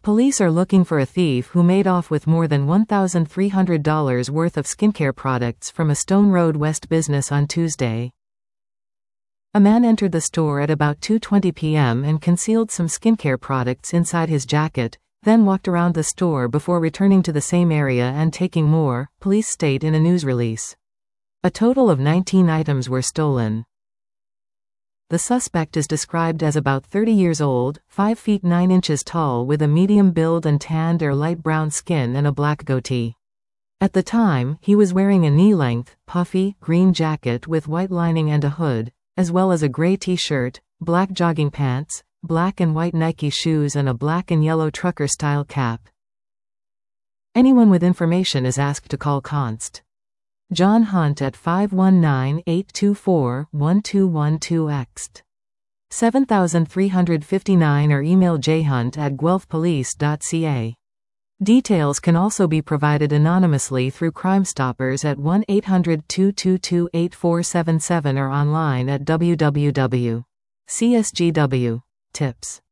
Police are looking for a thief who made off with more than $1,300 worth of skincare products from a Stone Road West business on Tuesday. A man entered the store at about 2:20 p.m. and concealed some skincare products inside his jacket, then walked around the store before returning to the same area and taking more, police state in a news release. A total of 19 items were stolen. The suspect is described as about 30 years old, 5 feet 9 inches tall with a medium build and tanned or light brown skin and a black goatee. At the time, he was wearing a knee-length, puffy, green jacket with white lining and a hood, as well as a gray t-shirt, black jogging pants, black and white Nike shoes and a black and yellow trucker-style cap. Anyone with information is asked to call Const. John Hunt at 519-824-1212 7359 or email jhunt@guelphpolice.ca. Details can also be provided anonymously through Crime Stoppers at 1-800-222-8477 or online at www.csgw.tips.